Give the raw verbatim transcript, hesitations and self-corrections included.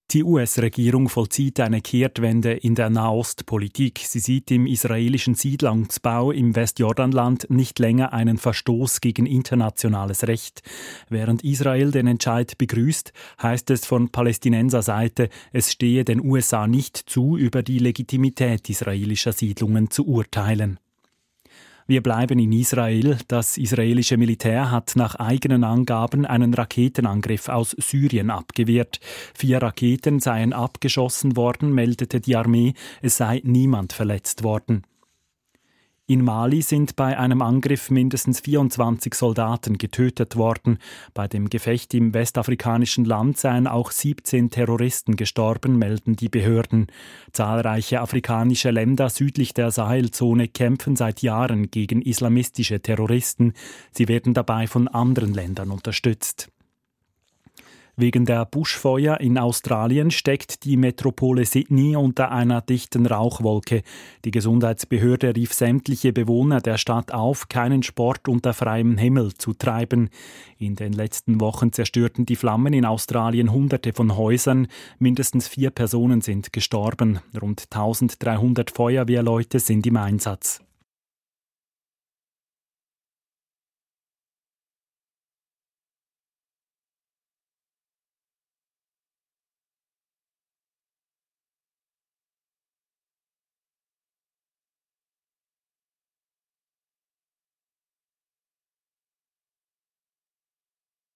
Die U S-Regierung vollzieht eine Kehrtwende in der Nahostpolitik. Sie sieht im israelischen Siedlungsbau im Westjordanland nicht länger einen Verstoß gegen internationales Recht. Während Israel den Entscheid begrüßt, heißt es von Palästinenserseite, es stehe den U S A nicht zu, über die Legitimität israelischer Siedlungen zu urteilen. Wir bleiben in Israel. Das israelische Militär hat nach eigenen Angaben einen Raketenangriff aus Syrien abgewehrt. Vier Raketen seien abgeschossen worden, meldete die Armee. Es sei niemand verletzt worden. In Mali sind bei einem Angriff mindestens vierundzwanzig Soldaten getötet worden. Bei dem Gefecht im westafrikanischen Land seien auch siebzehn Terroristen gestorben, melden die Behörden. Zahlreiche afrikanische Länder südlich der Sahelzone kämpfen seit Jahren gegen islamistische Terroristen. Sie werden dabei von anderen Ländern unterstützt. Wegen der Buschfeuer in Australien steckt die Metropole Sydney unter einer dichten Rauchwolke. Die Gesundheitsbehörde rief sämtliche Bewohner der Stadt auf, keinen Sport unter freiem Himmel zu treiben. In den letzten Wochen zerstörten die Flammen in Australien Hunderte von Häusern. Mindestens vier Personen sind gestorben. Rund eintausenddreihundert Feuerwehrleute sind im Einsatz.